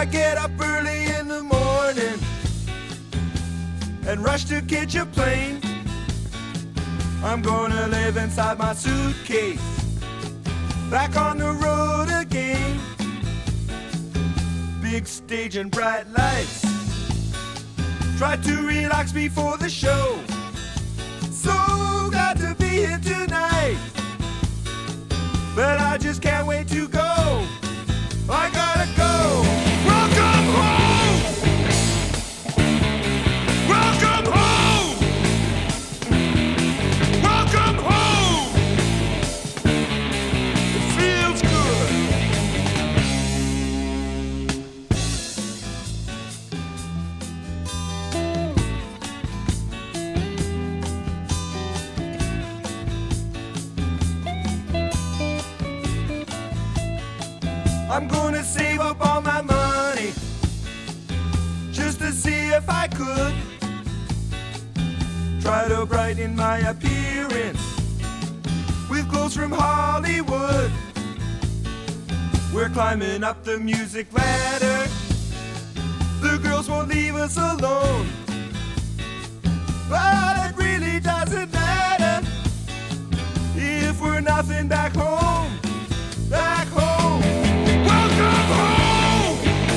I get up early in the morning and rush to catch a plane. I'm gonna live inside my suitcase, back on the road again. Big stage and bright lights, try to relax before the show. So glad to be here tonight, but I just can't wait to go. I gotta go. Welcome home. Welcome home. Welcome home. It feels good. I'm gonna save up all my money just to see if I could try to brighten my appearance with clothes from Hollywood. We're climbing up the music ladder, the girls won't leave us alone, but it really doesn't matter if we're nothing back home. Back home. Welcome home!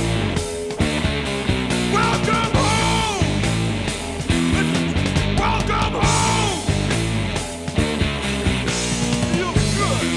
Welcome home! Welcome home! Feels good.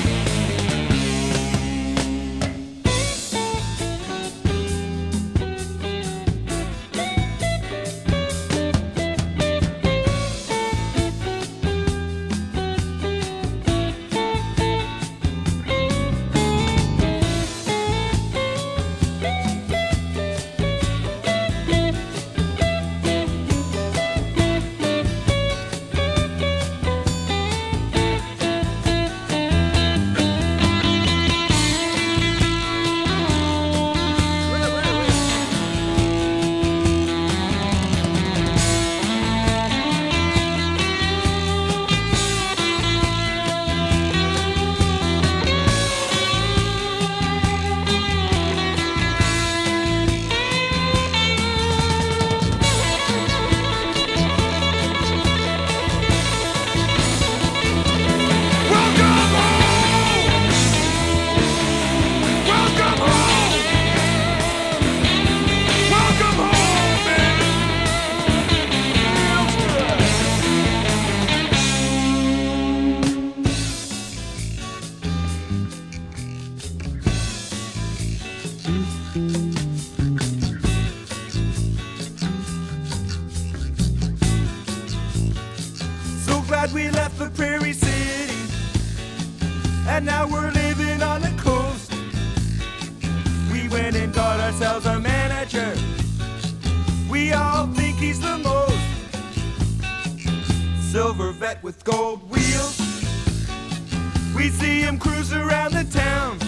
So glad we left the prairie city, and now we're living on the coast. We went and got ourselves a manager, we all think he's the most. Silver vet with gold wheels, we see him cruise around the town.